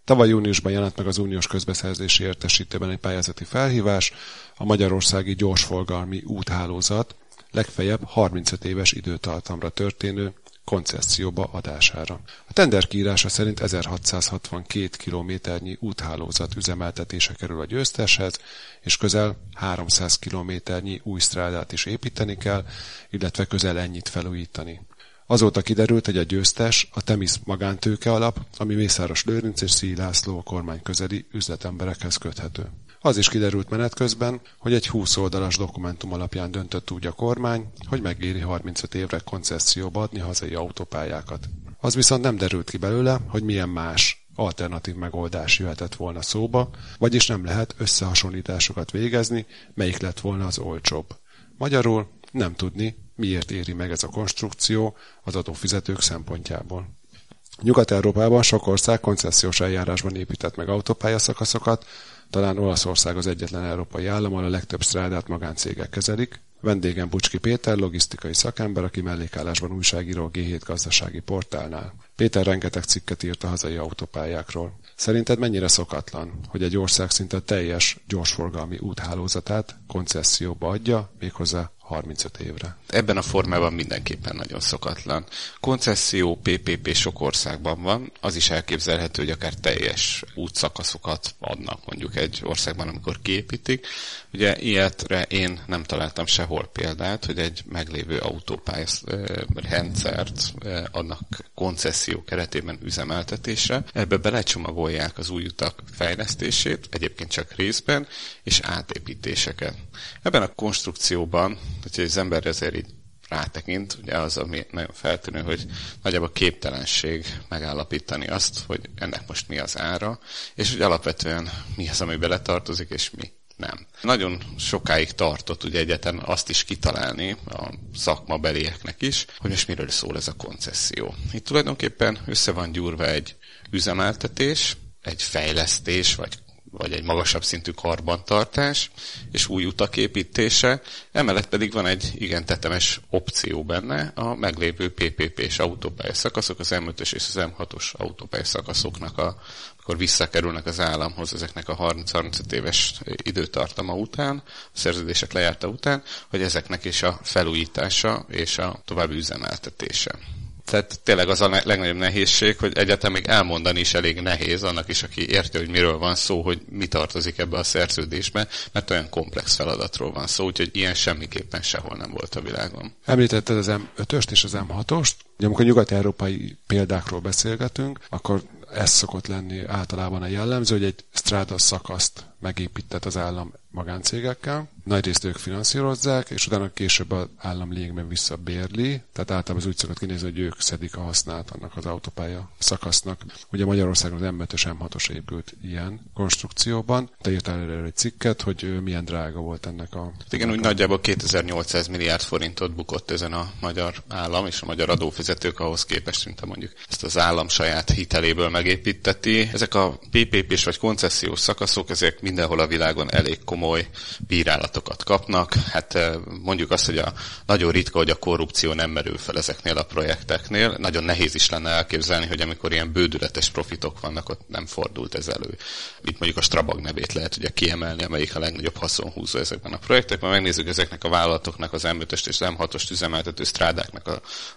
Tavaly júniusban jelent meg az uniós közbeszerzési értesítőben egy pályázati felhívás a magyarországi gyorsforgalmi úthálózat legfeljebb 35 éves időtartamra történő koncesszióba adására. A tender kiírása szerint 1662 kilométernyi úthálózat üzemeltetése kerül a győzteshez, és közel 300 kilométernyi új strádát is építeni kell, illetve közel ennyit felújítani. Azóta kiderült, hogy a győztes a Temis magántőke alap, ami Mészáros Lőrinc és Szíj László kormány közeli üzletemberekhez köthető. Az is kiderült menet közben, hogy egy 20 oldalas dokumentum alapján döntött úgy a kormány, hogy megéri 35 évre koncesszióba adni hazai autópályákat. Az viszont nem derült ki belőle, hogy milyen más alternatív megoldás jöhetett volna szóba, vagyis nem lehet összehasonlításokat végezni, melyik lett volna az olcsóbb. Magyarul nem tudni, miért éri meg ez a konstrukció az adófizetők szempontjából. Nyugat-Európában sok ország koncesziós eljárásban épített meg autópályaszakaszokat, talán Olaszország az egyetlen európai állam, ahol a legtöbb strádát magáncégek kezelik. Vendégem Bucski Péter, logisztikai szakember, aki mellékállásban újságíró a G7 gazdasági portálnál. Péter rengeteg cikket írt a hazai autópályákról. Szerinted mennyire szokatlan, hogy egy ország szinte teljes gyorsforgalmi úthálózatát koncesszióba adja, méghozzá 35 évre? Ebben a formában mindenképpen nagyon szokatlan. Koncesszió, PPP sok országban van, az is elképzelhető, hogy akár teljes útszakaszokat adnak mondjuk egy országban, amikor kiépítik. Ugye ilyetre én nem találtam sehol példát, hogy egy meglévő autópálya rendszert adnak koncesszió keretében üzemeltetésre. Ebbe belecsomagolják az új utak fejlesztését, egyébként csak részben, és átépítéseket. Ebben a konstrukcióban, hogyha az ember ezért így rátekint, ugye az, ami nagyon feltűnő, hogy nagyjából képtelenség megállapítani azt, hogy ennek most mi az ára, és hogy alapvetően mi az, ami beletartozik, és mi nem. Nagyon sokáig tartott ugye egyáltalán azt is kitalálni a szakmabelieknek is, hogy most miről szól ez a koncesszió. Itt tulajdonképpen össze van gyúrva egy üzemeltetés, egy fejlesztés, vagy egy magasabb szintű karbantartás, és új utak építése, emellett pedig van egy igen tetemes opció benne, a meglévő PPP-s autópályaszakaszok, az M5-ös és az M6-os autópályaszakaszoknak, amikor visszakerülnek az államhoz ezeknek a 30-35 éves időtartama után, a szerződések lejárta után, hogy ezeknek is a felújítása és a további üzemeltetése. Tehát tényleg az a legnagyobb nehézség, hogy egyáltalán még elmondani is elég nehéz annak is, aki érti, hogy miről van szó, hogy mi tartozik ebbe a szerződésbe, mert olyan komplex feladatról van szó, úgyhogy ilyen semmiképpen sehol nem volt a világon. Említetted az M5-öst és az M6-ost. Ugye, amikor nyugat-európai példákról beszélgetünk, akkor ez szokott lenni általában a jellemző, hogy egy stráda szakaszt megépített az állam magáncégekkel, nagyrészt ők finanszírozzák, és utána később az állam lényegben visszabérli, tehát általában az úgy szokott kinézni, hogy ők szedik a hasznát annak az autópálya szakasznak. Ugye Magyarországon az M5-ös, M6-os épült ilyen konstrukcióban. Te írtál erről egy cikket, hogy milyen drága volt ennek a... Igen, úgy nagyjából 2800 milliárd forintot bukott ezen a magyar állam és a magyar adófizetők ahhoz képest, mint mondjuk ezt az állam saját hiteléből megépíteti. Ezek a PPP-s vagy koncesziós szakaszok, ezek mindenhol a világon elég komoly bírálatokat kapnak. Hát mondjuk azt, hogy nagyon ritka, hogy a korrupció nem merül fel ezeknél a projekteknél. Nagyon nehéz is lenne elképzelni, hogy amikor ilyen bődületes profitok vannak, ott nem fordult ez elő. Itt mondjuk a Strabag nevét lehet ugye kiemelni, amelyik a legnagyobb haszonhúzó ezekben a projektekben. Megnézzük ezeknek a vállalatoknak, az M5-öst és az M6-ost üzemeltető strádáknak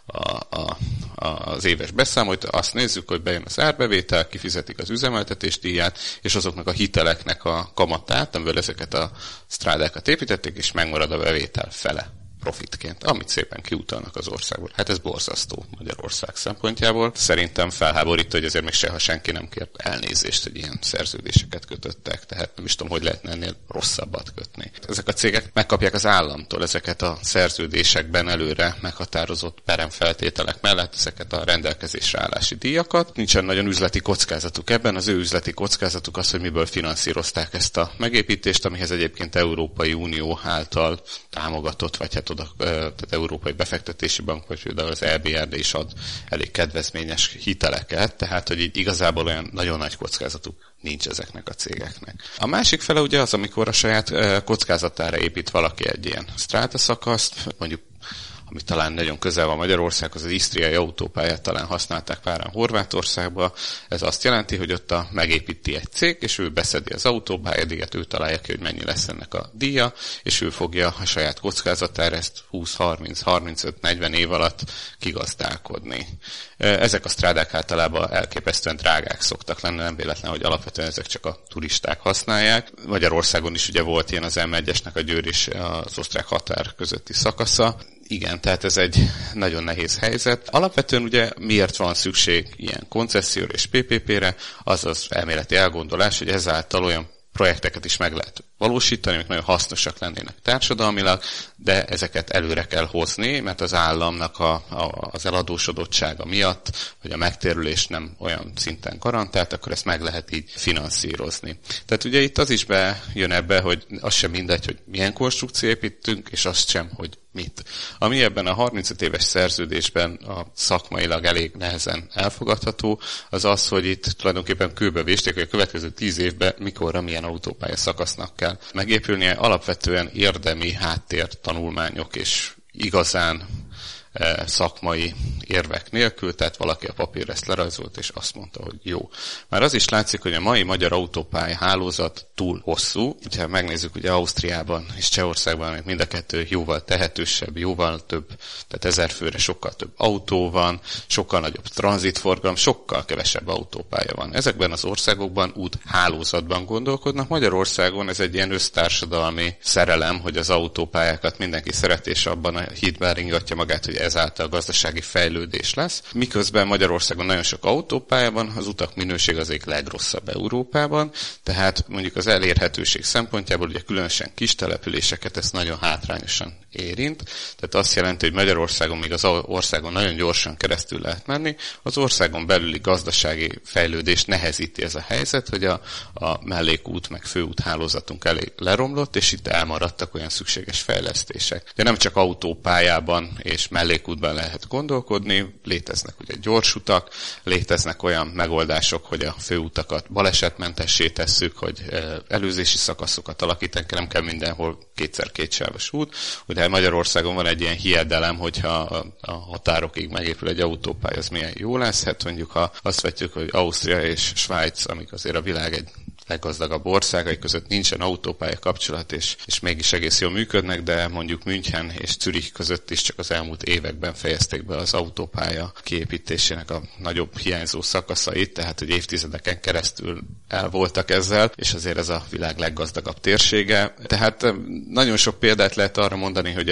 az éves beszámolt, azt nézzük, hogy bejön az árbevétel, kifizetik az üzemeltetés díját, és azoknak a hiteleknek a kamatát, amivel ezeket a strádákat építették, és megmarad a bevétel fele profitként, amit szépen kiutalnak az országból. Hát ez borzasztó Magyarország szempontjából. Szerintem felháborító, hogy azért még seha senki nem kért elnézést, hogy ilyen szerződéseket kötöttek, tehát nem is tudom, hogy lehetne ennél rosszabbat kötni. Ezek a cégek megkapják az államtól ezeket a szerződésekben előre meghatározott peremfeltételek mellett ezeket a rendelkezésre állási díjakat. Nincsen nagyon üzleti kockázatuk ebben, az ő üzleti kockázatuk az, hogy miből finanszírozták ezt a megépítést, amihez egyébként Európai Unió által támogatott, vagy hát tehát Európai Befektetési Bank, vagy például az EBRD is ad elég kedvezményes hiteleket, tehát hogy így igazából olyan nagyon nagy kockázatuk nincs ezeknek a cégeknek. A másik fele ugye az, amikor a saját kockázatára épít valaki egy ilyen strádaszakaszt, mondjuk ami talán nagyon közel van Magyarországhoz, az isztriai autópályát talán használták páran Horvátországba. Ez azt jelenti, hogy ott megépíti egy cég, és ő beszedi az autópályadíjat, ő találja ki, hogy mennyi lesz ennek a díja, és ő fogja a saját kockázatára ezt 20-30-35-40 év alatt kigazdálkodni. Ezek a strádák általában elképesztően drágák szoktak lenni, nem véletlen, hogy alapvetően ezek csak a turisták használják. Magyarországon is ugye volt ilyen az M1-esnek a Győr és az osztrák határ közötti szakasza. Igen, tehát ez egy nagyon nehéz helyzet. Alapvetően ugye miért van szükség ilyen koncesszióra és PPP-re, az az elméleti elgondolás, hogy ezáltal olyan projekteket is meg lehet valósítani, amik nagyon hasznosak lennének társadalmilag, de ezeket előre kell hozni, mert az államnak az eladósodottsága miatt, vagy a megtérülés nem olyan szinten garantált, akkor ezt meg lehet így finanszírozni. Tehát ugye itt az is bejön ebbe, hogy az sem mindegy, hogy milyen konstrukció építünk, és azt sem, hogy mit. Ami ebben a 35 éves szerződésben a szakmailag elég nehezen elfogadható, az az, hogy itt tulajdonképpen kőbe vésték, hogy a következő 10 évben mikorra milyen autópálya szakasznak kell megépülnie. Alapvetően érdemi háttér tanulmányok és igazán szakmai érvek nélkül, tehát valaki a papírra ezt lerajzolt, és azt mondta, hogy jó. Már az is látszik, hogy a mai magyar autópálya hálózat túl hosszú. Ha megnézzük, ugye Ausztriában és Csehországban még mind a kettő jóval tehetősebb, jóval több, tehát 1000 főre sokkal több autó van, sokkal nagyobb tranzitforgalom, sokkal kevesebb autópálya van. Ezekben az országokban úthálózatban gondolkodnak. Magyarországon ez egy ilyen össztársadalmi szerelem, hogy az autópályákat mindenki szeret, és abban a hitben ringatja magát, hogy ezáltal gazdasági fejlődés lesz. Miközben Magyarországon nagyon sok autópálya van, az utak minőség az egyik legrosszabb Európában, tehát mondjuk az elérhetőség szempontjából ugye különösen kis településeket ez nagyon hátrányosan érint. Tehát azt jelenti, hogy Magyarországon még az országon nagyon gyorsan keresztül lehet menni, az országon belüli gazdasági fejlődés nehezíti ez a helyzet, hogy a mellékút meg főút hálózatunk elég leromlott, és itt elmaradtak olyan szükséges fejlesztések. De nem csak autópályában és mellékútban lehet gondolkodni, léteznek ugye gyorsutak, léteznek olyan megoldások, hogy a főutakat balesetmentessé tesszük, hogy előzési szakaszokat alakítani, nem kell mindenhol kétszer-kétsávos út. Ugye Magyarországon van egy ilyen hiedelem, hogyha a határokig megépül egy autópálya, az milyen jó lesz. Hát mondjuk, ha azt vetjük, hogy Ausztria és Svájc, amik azért a világ egy leggazdagabb országai között nincsen autópálya kapcsolat, és mégis egész jól működnek, de mondjuk München és Zürich között is csak az elmúlt években fejezték be az autópálya kiépítésének a nagyobb hiányzó szakaszait, tehát hogy évtizedeken keresztül el voltak ezzel, és azért ez a világ leggazdagabb térsége. Tehát nagyon sok példát lehet arra mondani, hogy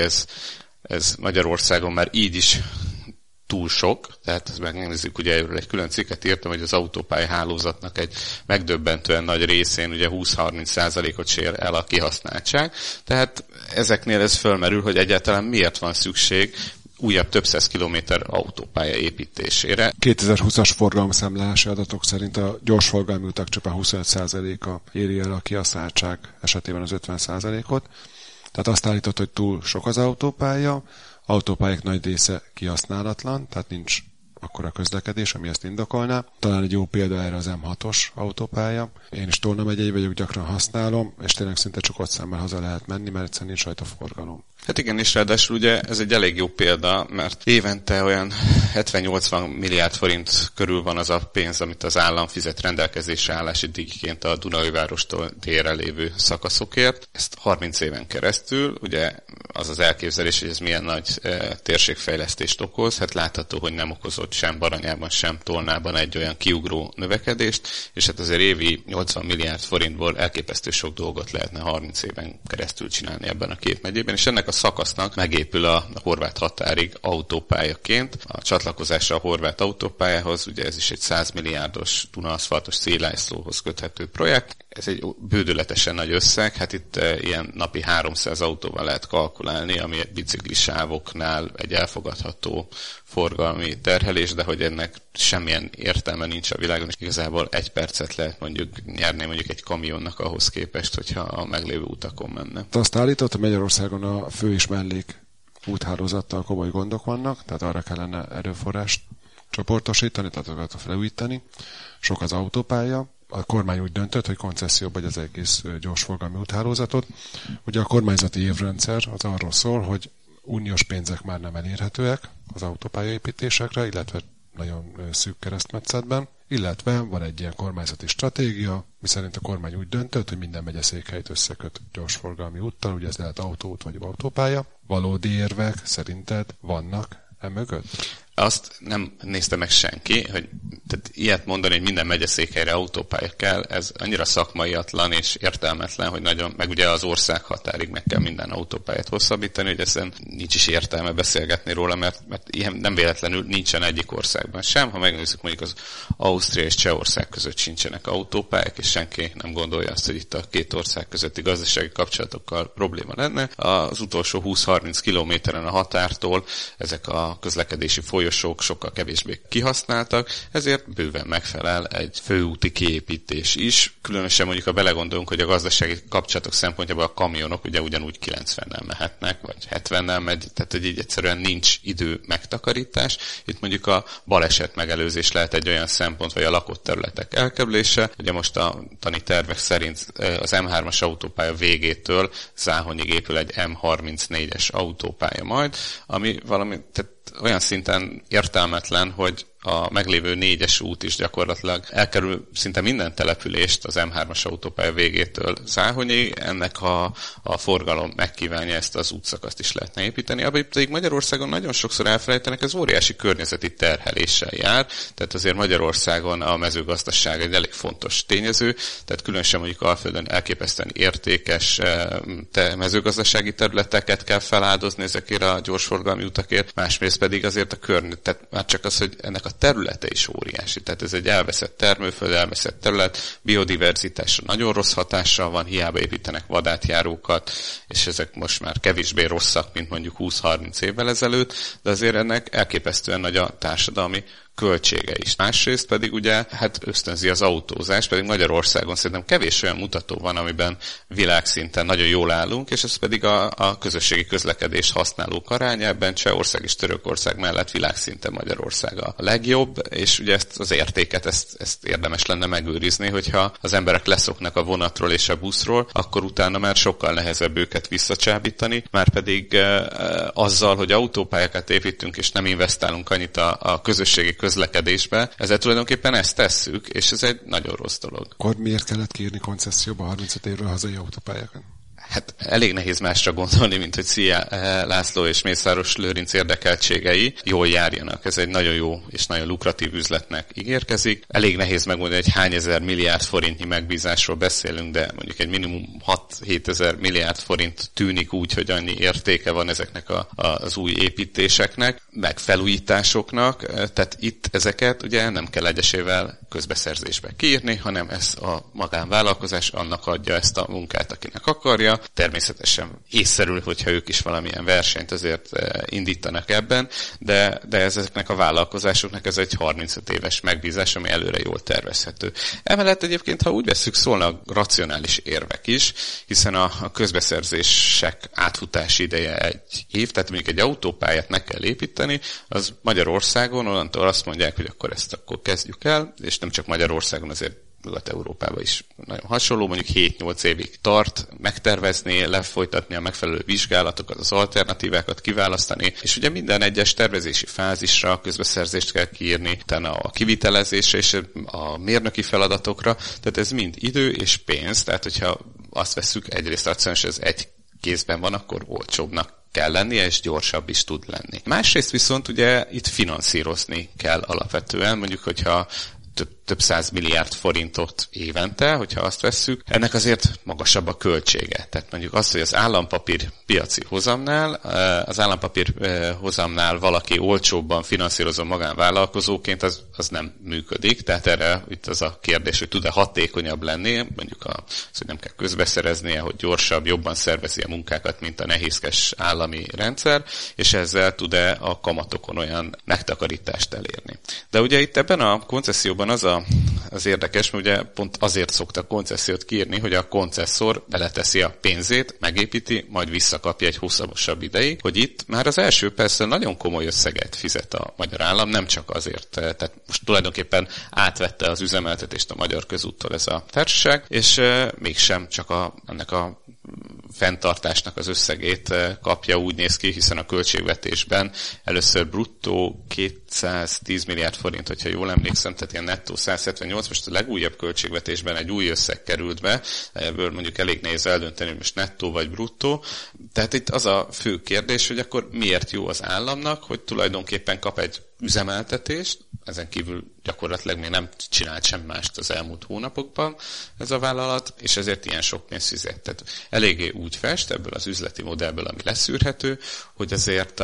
ez Magyarországon már így is túl sok, tehát ezt megnézzük, ugye erről egy külön cikket írtam, hogy az autópálya hálózatnak egy megdöbbentően nagy részén ugye 20-30%-ot sér el a kihasználtság. Tehát ezeknél ez fölmerül, hogy egyáltalán miért van szükség újabb több száz kilométer autópálya építésére. 2020-as forgalomszámlálási adatok szerint a gyorsforgalmi utak csupán 25%-a éri el a kihasználtság esetében az 50%-ot. Tehát azt állított, hogy túl sok az autópálya, autópályák nagy része kihasználatlan, tehát nincs akkora közlekedés, ami ezt indokolná. Talán egy jó példa erre az M6-os autópálya. Én is Tolna megyei vagyok, gyakran használom, és tényleg szinte csukott szemmel haza lehet menni, mert egyszerűen nincs rajta forgalom. Hát igen, és ráadásul ugye ez egy elég jó példa, mert évente olyan 70-80 milliárd forint körül van az a pénz, amit az állam fizet rendelkezésre állási díjként a Dunaújvárostól délre lévő szakaszokért. Ezt 30 éven keresztül, ugye az az elképzelés, hogy ez milyen nagy térségfejlesztést okoz, hát látható, hogy nem okozott sem Baranyában, sem Tolnában egy olyan kiugró növekedést, és hát azért évi 80 milliárd forintból elképesztő sok dolgot lehetne 30 éven keresztül csinálni ebben a két megyében, és ennek a szakasznak megépül a horvát határig autópályaként. A csatlakozása a horvát autópályához, ugye ez is egy 100 milliárdos Duna-aszfaltos célászlóhoz köthető projekt. Ez egy bődületesen nagy összeg, hát itt ilyen napi 300 autóval lehet kalkulálni, ami biciklisávoknál egy elfogadható forgalmi terhelés, de hogy ennek semmilyen értelme nincs a világon, és igazából 1 percet lehet mondjuk nyerni mondjuk egy kamionnak ahhoz képest, hogyha a meglévő utakon menne. Azt állított, hogy Magyarországon a fő és mellék úthálózattal komoly gondok vannak, tehát arra kellene erőforrást csoportosítani, tehát azokat felújítani. Sok az autópálya. A kormány úgy döntött, hogy koncesszióba vagy az egész gyorsforgalmi úthálózatot. Ugye a kormányzati évrendszer az arról szól, hogy uniós pénzek már nem elérhetőek az autópályaépítésekre, illetve nagyon szűk keresztmetszetben, illetve van egy ilyen kormányzati stratégia, miszerint a kormány úgy döntött, hogy minden megyeszékhelyt összeköt gyorsforgalmi úttal, ugye ez lehet autóút vagy autópálya. Valódi érvek szerinted vannak emögött? Azt nem nézte meg senki, hogy tehát ilyet mondani, hogy minden megyeszékhelyre autópálya kell, ez annyira szakmaiatlan és értelmetlen, hogy nagyon, meg ugye az ország határig meg kell minden autópályát hosszabbítani, hogy ezen nincs is értelme beszélgetni róla, mert ilyen nem véletlenül nincsen egyik országban sem. Ha megnézzük, mondjuk az Ausztria és Csehország között sincsenek autópályák, és senki nem gondolja azt, hogy itt a két ország közötti gazdasági kapcsolatokkal probléma lenne. Az utolsó 20-30 kilométeren a határtól ezek a közlekedési folyosók sokkal kevésbé kihasználtak, ezért bőven megfelel egy főúti kiépítés is. Különösen mondjuk, ha belegondolunk, hogy a gazdasági kapcsolatok szempontjából a kamionok ugye ugyanúgy 90-nel mehetnek, vagy 70-nel megy, tehát hogy így egyszerűen nincs idő megtakarítás. Itt mondjuk a baleset megelőzés lehet egy olyan szempont, vagy a lakott területek elkerülése. Ugye most a tani tervek szerint az M3-as autópálya végétől Záhonyig épül egy M34-es autópálya majd, ami valami, tehát olyan szinten értelmetlen, hogy a meglévő 4-es út is gyakorlatilag elkerül szinte minden települést az M3-as autópálya végétől Záhonyig. Ennek a forgalom megkívánja, ezt az útszakaszt is lehetne építeni. Abban pedig Magyarországon nagyon sokszor elfelejtenek, ez óriási környezeti terheléssel jár, tehát azért Magyarországon a mezőgazdaság egy elég fontos tényező, tehát különösen mondjuk Alföldön elképesztően értékes mezőgazdasági területeket kell feláldozni ezekért a gyorsforgalmi utakért, másrészt pedig azért a környezet, tehát már csak az, hogy ennek a területe is óriási. Tehát ez egy elveszett termőföld, elveszett terület, biodiverzitásra nagyon rossz hatással van, hiába építenek vadátjárókat, és ezek most már kevésbé rosszak, mint mondjuk 20-30 évvel ezelőtt, de azért ennek elképesztően nagy a társadalmi költsége is. Másrészt pedig ugye ösztönzi az autózás, pedig Magyarországon szerintem kevés olyan mutató van, amiben világszinten nagyon jól állunk, és ez pedig a közösségi közlekedést használók aránya, ebben Csehország és Törökország mellett világszinten Magyarország a legjobb, és ugye ezt az értéket, ezt érdemes lenne megőrizni, hogyha az emberek leszoknak a vonatról és a buszról, akkor utána már sokkal nehezebb őket visszacsábítani, már pedig azzal, hogy autópályákat építünk és nem investálunk annyit a közösségi közlekedésbe, ezzel tulajdonképpen ezt tesszük, és ez egy nagyon rossz dolog. Akkor miért kellett kiírni koncesszióba 35 évről hazai autópályákat? Hát elég nehéz másra gondolni, mint hogy Szia László és Mészáros Lőrinc érdekeltségei jól járjanak. Ez egy nagyon jó és nagyon lukratív üzletnek ígérkezik. Elég nehéz megmondani, hogy hány ezer milliárd forintnyi megbízásról beszélünk, de mondjuk egy minimum 6-7 ezer milliárd forint tűnik úgy, hogy annyi értéke van ezeknek az új építéseknek, meg felújításoknak. Tehát itt ezeket ugye nem kell egyesével közbeszerzésbe kiírni, hanem ez a magánvállalkozás annak adja ezt a munkát, akinek akarja. Természetesen észszerű, hogyha ők is valamilyen versenyt azért indítanak ebben, de ezeknek a vállalkozásoknak ez egy 35 éves megbízás, ami előre jól tervezhető. Emellett egyébként, ha úgy vesszük, szólnak racionális érvek is, hiszen a közbeszerzések átfutási ideje egy év, tehát mondjuk egy autópályát meg kell építeni, az Magyarországon onnantól azt mondják, hogy akkor ezt akkor kezdjük el, és nem csak Magyarországon, azért Nyugat-Európában is nagyon hasonló, mondjuk 7-8 évig tart megtervezni, lefolytatni a megfelelő vizsgálatokat, az alternatívákat kiválasztani, és ugye minden egyes tervezési fázisra közbeszerzést kell kiírni, utána a kivitelezésre és a mérnöki feladatokra, tehát ez mind idő és pénz, tehát hogyha azt vesszük, egyrészt racionális, ez egy kézben van, akkor olcsóbbnak kell lennie, és gyorsabb is tud lenni. Másrészt viszont ugye itt finanszírozni kell alapvetően, mondjuk, hogyha több 100 milliárd forintot évente, hogyha azt vesszük, ennek azért magasabb a költsége. Tehát mondjuk az, hogy az állampapír piaci hozamnál valaki olcsóbban finanszírozó magánvállalkozóként, az nem működik. Tehát erre itt az a kérdés, hogy tud-e hatékonyabb lenni, mondjuk hogy nem kell közbeszereznie, hogy gyorsabb, jobban szervezi a munkákat, mint a nehézkes állami rendszer, és ezzel tud-e a kamatokon olyan megtakarítást elérni. De ugye itt ebben a koncesszióban az érdekes, mert ugye pont azért szoktak koncessziót kiírni, hogy a koncesszor beleteszi a pénzét, megépíti, majd visszakapja egy hosszabosabb ideig, hogy itt már az első persze nagyon komoly összeget fizet a magyar állam, nem csak azért, tehát most tulajdonképpen átvette az üzemeltetést a Magyar Közúttól ez a társaság, és mégsem csak ennek a fenntartásnak az összegét kapja, úgy néz ki, hiszen a költségvetésben először bruttó 210 milliárd forint, hogyha jól emlékszem, tehát ilyen nettó 178, most a legújabb költségvetésben egy új összeg került be, ebből mondjuk elég nehéz eldönteni, hogy most nettó vagy bruttó. Tehát itt az a fő kérdés, hogy akkor miért jó az államnak, hogy tulajdonképpen kap egy üzemeltetést, ezen kívül gyakorlatilag még nem csinált semmi mást az elmúlt hónapokban ez a vállalat, és ezért ilyen sok pénzt fizet. Tehát eléggé úgy fest ebből az üzleti modellből, ami leszűrhető, hogy azért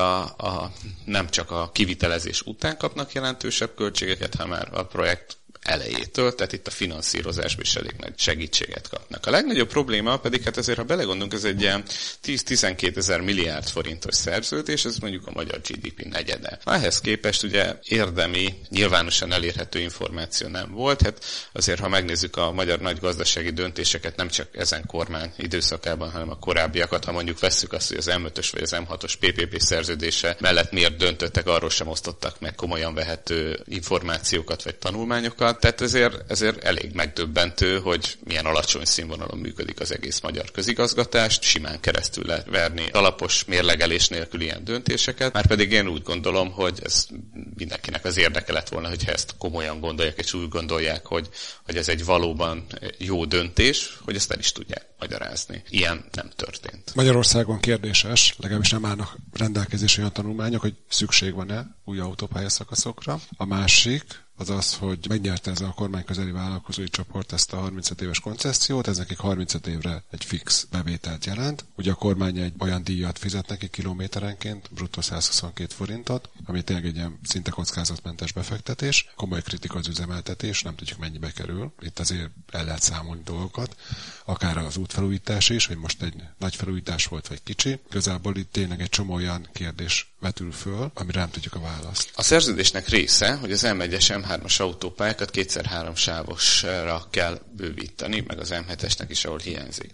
nem csak a kivitelezés után kapnak jelentősebb költségeket, hanem már a projekt elejétől, tehát itt a finanszírozásban is elég nagy segítséget kapnak. A legnagyobb probléma pedig, hát azért, ha belegondolunk, ez egy ilyen 10-12 ezer milliárd forintos szerződés, ez mondjuk a magyar GDP negyede. Ehhez képest ugye érdemi, nyilvánosan elérhető információ nem volt, hát azért, ha megnézzük a magyar nagy gazdasági döntéseket, nem csak ezen kormány időszakában, hanem a korábbiakat, ha mondjuk vesszük azt, hogy az M5-ös vagy az M6-os PPP szerződése mellett miért döntöttek, arról sem osztottak meg komolyan vehető információkat vagy tanulmányokat. Tehát ezért elég megdöbbentő, hogy milyen alacsony színvonalon működik az egész magyar közigazgatást, simán keresztül lehet verni alapos mérlegelés nélkül ilyen döntéseket, márpedig én úgy gondolom, hogy ez mindenkinek az érdeke lett volna, hogyha ezt komolyan gondolják, és úgy gondolják, hogy ez egy valóban jó döntés, hogy ezt el is tudják magyarázni. Ilyen nem történt. Magyarországon kérdéses, legalábbis nem állnak rendelkezésre olyan tanulmányok, hogy szükség van-e új autópályaszakaszokra. A másik az az, hogy megnyerte ez a kormányközeli vállalkozói csoport ezt a 35 éves koncessziót, ez nekik 35 évre egy fix bevételt jelent. Ugye a kormány egy olyan díjat fizet neki kilométerenként, bruttó 122 forintot, ami tényleg egy ilyen szinte kockázatmentes befektetés. Komoly kritika az üzemeltetés, nem tudjuk mennyibe kerül. Itt azért el lehet számolni dolgokat, akár az útfelújítás is, hogy most egy nagy felújítás volt, vagy kicsi. Igazából itt tényleg egy csomó olyan kérdés vetül föl, amire nem tudjuk a választ. A szerződésnek része, hogy az M1-es, M3-as autópályákat 2x3 sávosra kell bővíteni, meg az M7-esnek is, ahol hiányzik.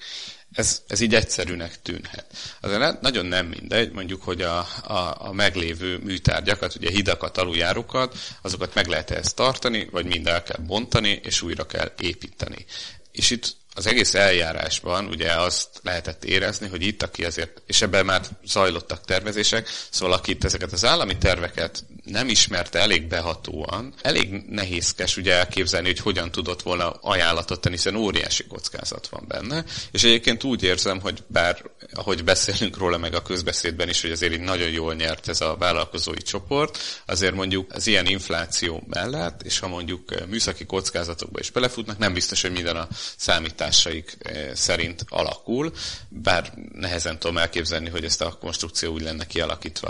Ez így egyszerűnek tűnhet. Azért nagyon nem mindegy, mondjuk, hogy a meglévő műtárgyakat, ugye hidakat, aluljárókat, azokat meg lehet ezt tartani, vagy mind el kell bontani, és újra kell építeni. És itt az egész eljárásban ugye azt lehetett érezni, hogy itt, aki azért, és ebben már zajlottak tervezések, szóval aki itt ezeket az állami terveket nem ismerte elég behatóan, elég nehézkes ugye elképzelni, hogy hogyan tudott volna ajánlatot tenni, hiszen óriási kockázat van benne. És egyébként úgy érzem, hogy bár, ahogy beszélünk róla meg a közbeszédben is, hogy azért így nagyon jól nyert ez a vállalkozói csoport, azért mondjuk az ilyen infláció mellett, és ha mondjuk műszaki kockázatokba is belefutnak, nem biztos, hogy minden a számításaik szerint alakul, bár nehezen tudom elképzelni, hogy ezt a konstrukció úgy lenne kialakítva,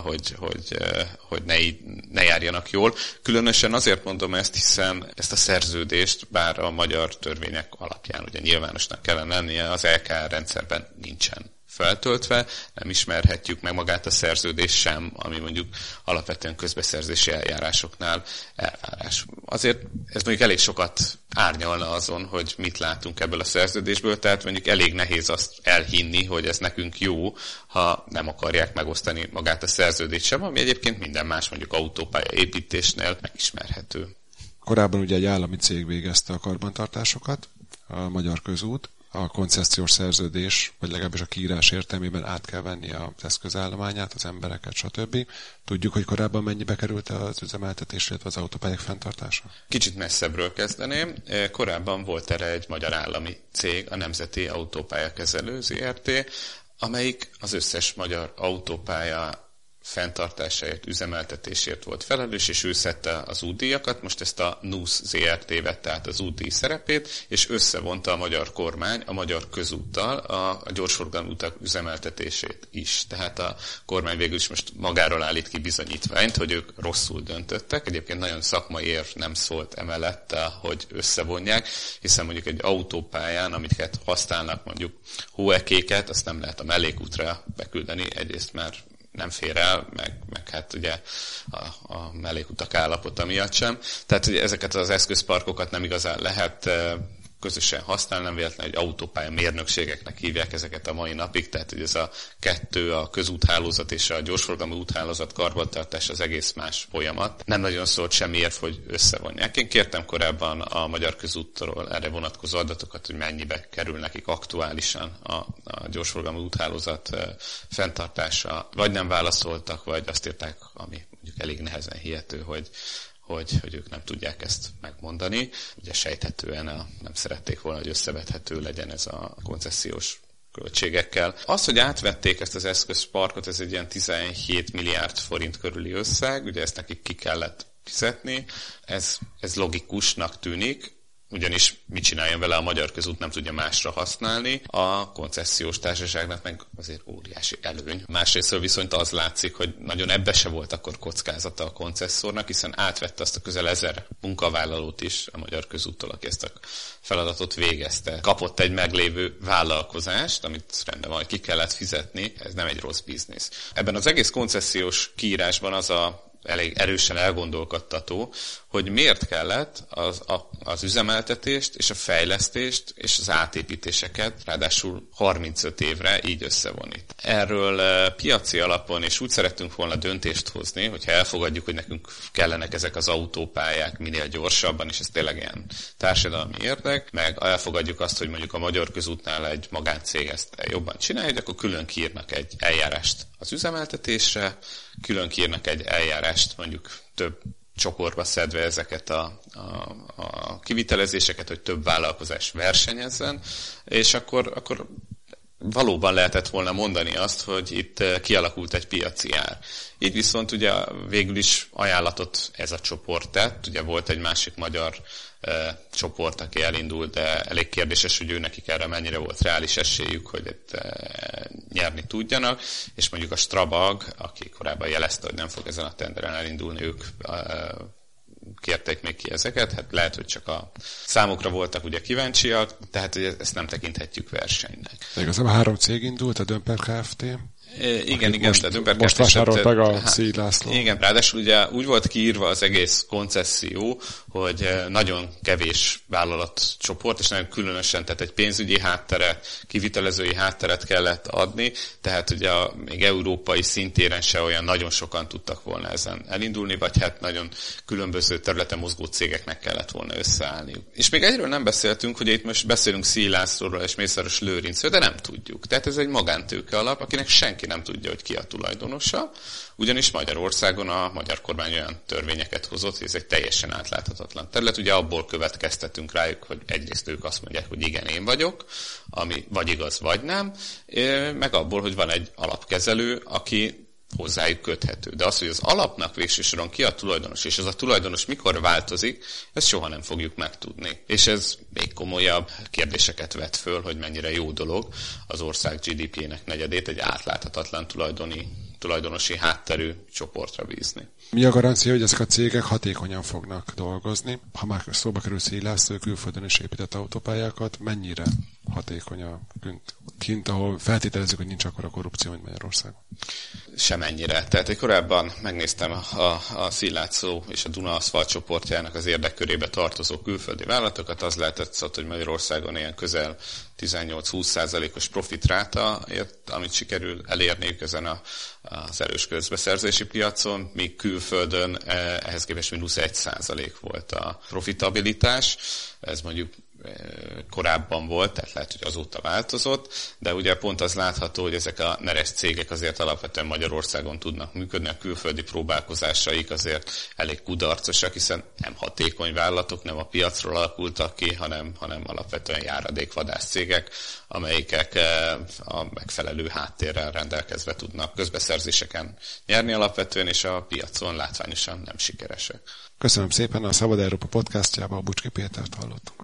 hogy ne járjanak jól. Különösen azért mondom ezt, hiszen ezt a szerződést, bár a magyar törvények alapján ugye nyilvánosnak kellene lennie, az LKR rendszerben nincsen feltöltve, nem ismerhetjük meg magát a szerződést sem, ami mondjuk alapvetően közbeszerzési eljárásoknál elvárás. Azért ez mondjuk elég sokat árnyalna azon, hogy mit látunk ebből a szerződésből, tehát mondjuk elég nehéz azt elhinni, hogy ez nekünk jó, ha nem akarják megosztani magát a szerződést sem, ami egyébként minden más mondjuk autópálya építésnél megismerhető. Korábban ugye egy állami cég végezte a karbantartásokat, a Magyar Közút. A koncessziós szerződés, vagy legalábbis a kiírás értelmében át kell venni az eszközállományát, az embereket, stb. Tudjuk, hogy korábban mennyibe került az üzemeltetés, illetve az autópályák fenntartása? Kicsit messzebbről kezdeném. Korábban volt erre egy magyar állami cég, a Nemzeti Autópályakezelő Zrt., amelyik az összes magyar autópálya fenntartásáért, üzemeltetésért volt felelős, és ő szedte az útdíjakat. Most ezt a NUSZ Zrt. Vette át az útdíj szerepét, és összevonta a magyar kormány a Magyar Közúttal a gyorsforgalmú utak üzemeltetését is. Tehát a kormány végül is most magáról állít ki bizonyítványt, hogy ők rosszul döntöttek. Egyébként nagyon szakmai érv nem szólt emellett, hogy összevonják, hiszen mondjuk egy autópályán, amiket használnak mondjuk hóekéket, azt nem lehet a mellékútra beküldeni, egyrészt már nem fér el, meg hát ugye a mellékutak állapota miatt sem. Tehát ugye ezeket az eszközparkokat nem igazán lehet közösen használ, nem véletlen, hogy autópálya mérnökségeknek hívják ezeket a mai napig, tehát hogy ez a kettő, a közúthálózat és a gyorsforgalmi úthálózat karbantartás az egész más folyamat. Nem nagyon szólt semmi érv, hogy összevonják. Én kértem korábban a Magyar Közúttól erre vonatkozó adatokat, hogy mennyibe kerül nekik aktuálisan a gyorsforgalmi úthálózat fenntartása. Vagy nem válaszoltak, vagy azt írták, ami mondjuk elég nehezen hihető, hogy ők nem tudják ezt megmondani. Ugye sejthetően nem szerették volna, hogy összevethető legyen ez a koncesziós költségekkel. Az, hogy átvették ezt az eszközparkot, ez egy ilyen 17 milliárd forint körüli összeg, ugye ezt nekik ki kellett fizetni, ez logikusnak tűnik, ugyanis mit csináljon vele, a Magyar Közút nem tudja másra használni, a koncesziós társaságnak meg azért óriási előny. Másrésztől viszont az látszik, hogy nagyon ebbe se volt akkor kockázata a koncesszornak, hiszen átvette azt a közel 1000 munkavállalót is a Magyar Közúttól, aki ezt a feladatot végezte. Kapott egy meglévő vállalkozást, amit rendben van, hogy ki kellett fizetni, ez nem egy rossz biznisz. Ebben az egész koncesziós kiírásban az a elég erősen elgondolkodtató, hogy miért kellett az üzemeltetést és a fejlesztést és az átépítéseket ráadásul 35 évre így összevonni. Erről piaci alapon, és úgy szerettünk volna döntést hozni, hogyha elfogadjuk, hogy nekünk kellenek ezek az autópályák minél gyorsabban, és ez tényleg ilyen társadalmi érdek, meg elfogadjuk azt, hogy mondjuk a Magyar Közútnál egy magáncég ezt jobban csinálja, hogy akkor külön kiírnak egy eljárást az üzemeltetésre, külön kiírnak egy eljárást mondjuk több csokorba szedve ezeket a kivitelezéseket, hogy több vállalkozás versenyezzen, és akkor valóban lehetett volna mondani azt, hogy itt kialakult egy piaci ár. Így viszont ugye végül is ajánlatot ez a csoport tett, ugye volt egy másik magyar csoport, aki elindult, de elég kérdéses, hogy nekik erre mennyire volt reális esélyük, hogy itt nyerni tudjanak, és mondjuk a Strabag, aki korábban jelezte, hogy nem fog ezen a tenderen elindulni, ők kérték még ki ezeket, hát lehet, hogy csak a számukra voltak ugye kíváncsiak, tehát hogy ezt nem tekinthetjük versenynek. De igazából 3 cég indult, a Dömper Kft. Igen, most vásárolt meg a Szély László. Igen, ráadásul ugye úgy volt kiírva az egész koncesszió, hogy nagyon kevés vállalatcsoport, és nagyon különösen, tehát egy pénzügyi hátteret, kivitelezői hátteret kellett adni, tehát ugye még európai szintéren se olyan nagyon sokan tudtak volna ezen elindulni, vagy hát nagyon különböző területen mozgó cégeknek kellett volna összeállniuk. És még egyről nem beszéltünk, hogy itt most beszélünk Szély Lászlóról és Mészáros Lőrincről, de nem tudjuk. Tehát ez egy magántőke alap, akinek senki nem tudja, hogy ki a tulajdonosa, ugyanis Magyarországon a magyar kormány olyan törvényeket hozott, hogy ez egy teljesen átláthatatlan terület. Ugye abból következtetünk rájuk, hogy egyrészt ők azt mondják, hogy igen, én vagyok, ami vagy igaz, vagy nem, meg abból, hogy van egy alapkezelő, aki hozzájuk köthető. De az, hogy az alapnak végső soron ki a tulajdonos, és az a tulajdonos mikor változik, ezt soha nem fogjuk megtudni. És ez még komolyabb kérdéseket vet föl, hogy mennyire jó dolog az ország GDP-nek negyedét egy átláthatatlan tulajdonosi hátterű csoportra bízni. Mi a garancia, hogy ezek a cégek hatékonyan fognak dolgozni? Ha már szóba kerül Szély László, külföldön is épített autópályákat, mennyire hatékony kint, ahol feltételezzük, hogy nincs akkora korrupció, mint Magyarországon? Semennyire. Tehát én korábban megnéztem a Szély László és a Duna Aszfalt csoportjának az érdekkörébe tartozó külföldi vállalatokat, az lehetett szó, hogy Magyarországon ilyen közel 18-20%-os profitráta, amit sikerül elérniük ezen az erős közbeszerzési piacon, míg külföldön ehhez képest -1% volt a profitabilitás. Ez mondjuk korábban volt, tehát lehet, hogy azóta változott, de ugye pont az látható, hogy ezek a neres cégek azért alapvetően Magyarországon tudnak működni, a külföldi próbálkozásaik azért elég kudarcosak, hiszen nem hatékony vállalatok, nem a piacról alakultak ki, hanem alapvetően járadékvadász cégek, amelyikek a megfelelő háttérrel rendelkezve tudnak közbeszerzéseken nyerni alapvetően, és a piacon látványosan nem sikeresek. Köszönöm szépen, a Szabad Európa podcastjában a Bucski Pétert hallottuk.